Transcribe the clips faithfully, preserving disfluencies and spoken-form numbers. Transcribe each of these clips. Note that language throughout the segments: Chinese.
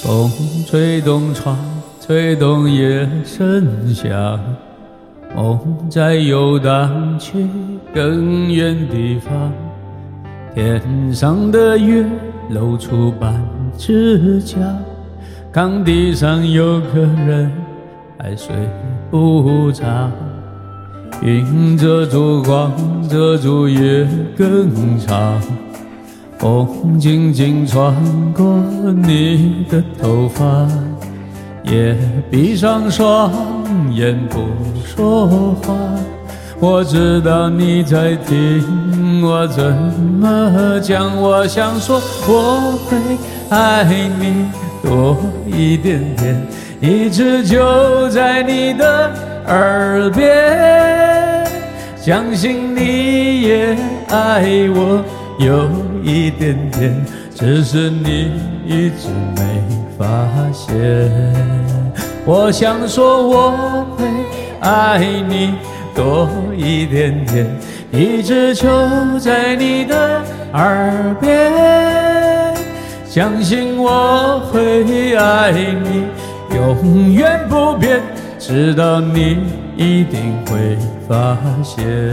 风吹动窗，吹动夜声响，梦在游荡去更远地方。天上的月露出半只脚，炕地上有个人还睡不着。云遮住光，遮住夜更长，风静静穿过你的头发，也闭上双眼不说话。我知道你在听我怎么讲，我想说我会爱你多一点点，一直就在你的耳边，相信你也爱我有一点点，只是你一直没发现。我想说我会爱你多一点点，一直就在你的耳边，相信我会爱你永远不变，直到你一定会发现。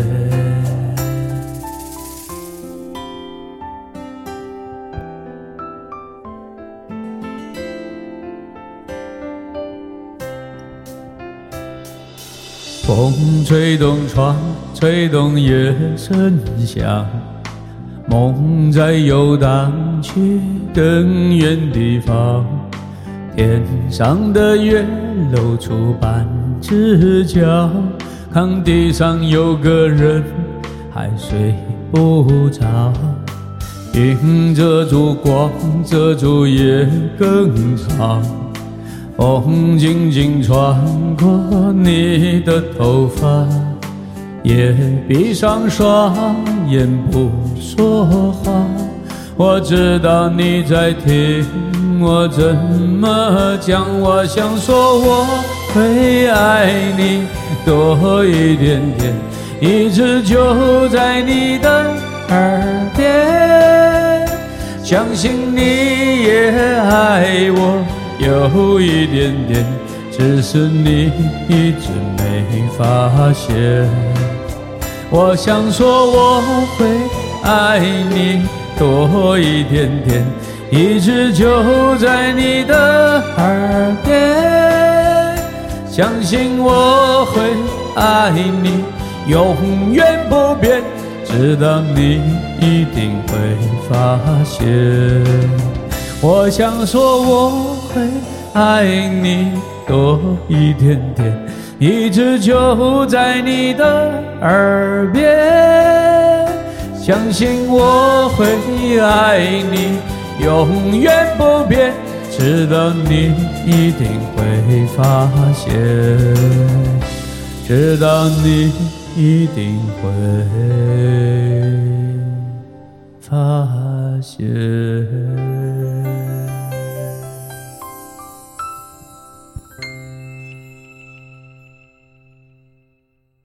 风吹动窗，吹动夜声响，梦在游荡去更远地方。天上的月露出半只脚，炕地上有个人还睡不着。云遮住光，遮住夜更长，风静静穿过你的头发，也闭上双眼不说话。我知道你在听我怎么讲，我想说我会爱你多一点点，一直就在你的耳边，相信你也爱我有一点点，只是你一直没发现。我想说我会爱你多一点点，一直就在你的耳边，相信我会爱你永远不变，直到你一定会发现。我想说我会爱你多一点点，一直就在你的耳边，相信我会爱你永远不变，直到你一定会发现，直到你一定会